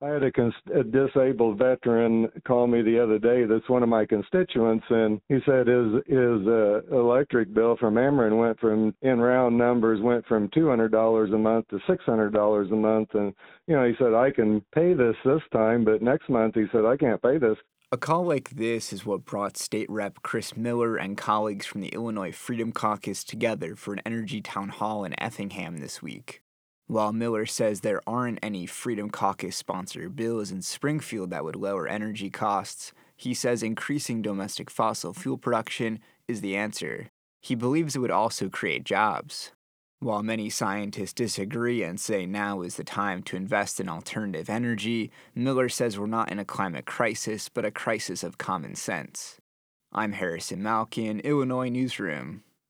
I had a disabled veteran call me the other day. That's one of my constituents, and he said his electric bill from Ameren went from, in round numbers, went from $200 a month to $600 a month. And he said, I can pay this time, but next month he said I can't pay this. A call like this is what brought State Rep Chris Miller and colleagues from the Illinois Freedom Caucus together for an energy town hall in Effingham this week. While Miller says there aren't any Freedom Caucus-sponsored bills in Springfield that would lower energy costs, he says increasing domestic fossil fuel production is the answer. He believes it would also create jobs. While many scientists disagree and say now is the time to invest in alternative energy, Miller says we're not in a climate crisis, but a crisis of common sense. I'm Harrison Malkin, Illinois Newsroom.